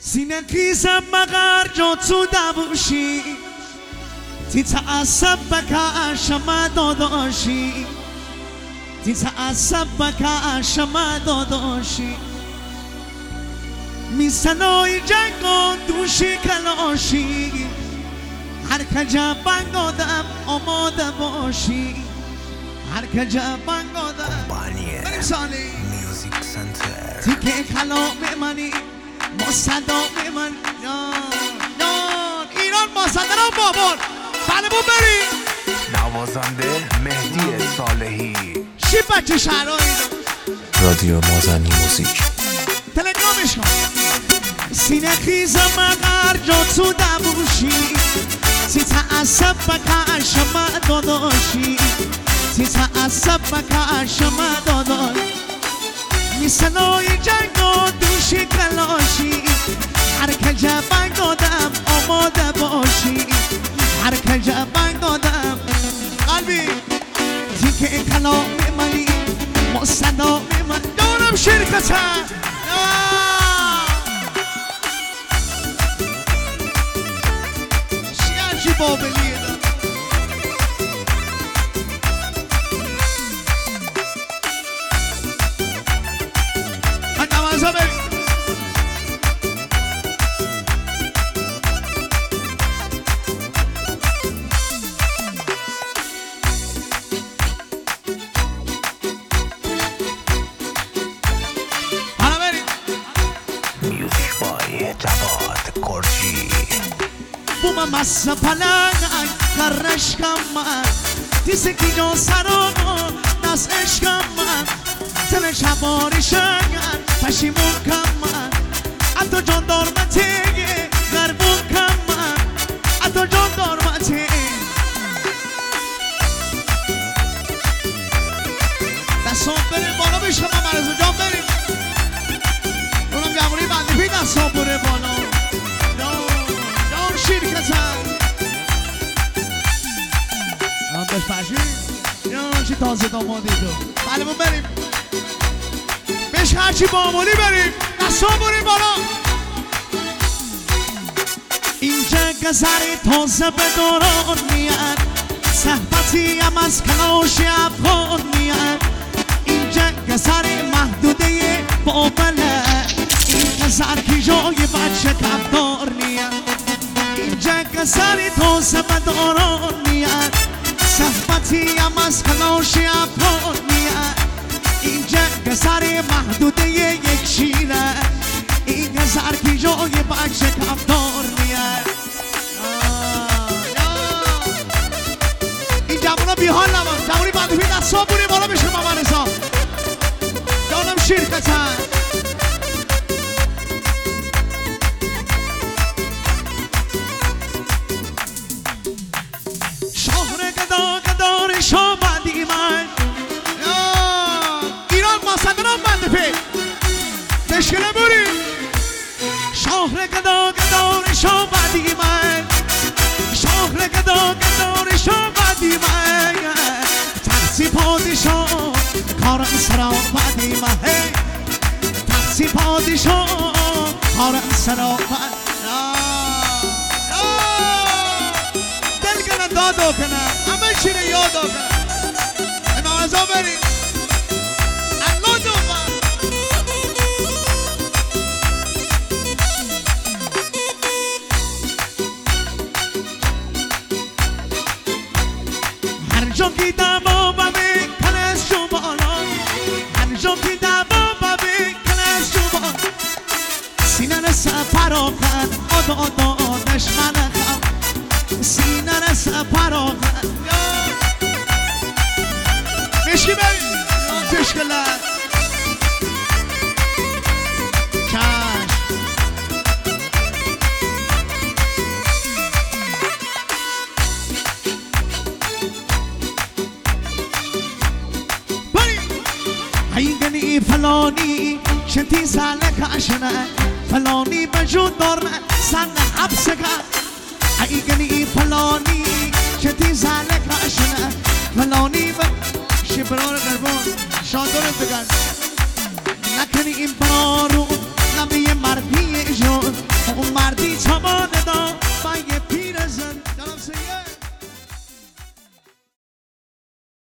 سینه خیزم مگر جو تو دبوشی تتعصب بکا شما داداشی تتعصب بکا شما داداشی میسنای جنگ و دوشی کلاشی هر کجا بنگ آدم آماده باشی هر کجا بنگ آدم بریم سالی تیکه کلام منی ما صدا من ایران ما صدا بابار بلمون بریم نوازنده مهدی صالحی شی بچه شهرهایی رادیو مازنی موزیک تلگرامش کن سینه خیزم مگر جا تو دبوشی تتعصب بکا شما داداشی تتعصب بکا شما داداش میسنای جنگ و دوشی کلاشی هر کجا بنگ آدم آماده باشی هر کجا بنگ آدم قلبی تیکه کلام منی ما صدا من دارم شرکت شیرچی بابلیه massa palanga karashkam tise ki jo sarogo nas eshkam tene shaborishan pashimun kam ato jon dormate garbun kam ato jon dormate dason bere bola bishama marzo jon bere onam jamuni bandi pi dason bere bola بش پشی یا چی تازه دامادی تو بله ما بریم بش هرچی معمولی بریم دستا بریم بالا اینجا گذری تازه به دوران میاد صحبتی هم از کلاش افغان میاد اینجا گذری محدوده بابله این گذر کی جای بچه کفدار میاد اینجا گذری تازه به دوران میاد صحبتی هم از کلاش افغان میاد اینجا گذر محدوده یک شیره این گذر کی جای بچه کفدار میاد این جوونا بیحال نباش جوونی بندی بی دستا بونی بالا بشه مامان رضا دانم شرکتن شامدی من ایران ما صدران بنده پی تشکیل بوری شهر گدا گدار شامدی من شهر گدا گدار شامدی من ترسی پادشاه کارم سرا بدی من ترسی پادشاه کارم سرا بدی دل کنن دادو کنن همه چی رو یاد کنن امام رضا بریم الله دوفن هر جا که دما ببین کنس جو بالا هر جا که دما ببین کنس جو بالا سینه رسه پراکن آدا دشمن خم سینه رسه پراکن مشکی بریم تشکلت کش بریم هیگنی فلانی شنتی ساله کشنه فلانی بجود دارنه سن حبسه کن هیگنی فلانی شنتی ساله کشنه فلانی شبران قربان شادر انتقال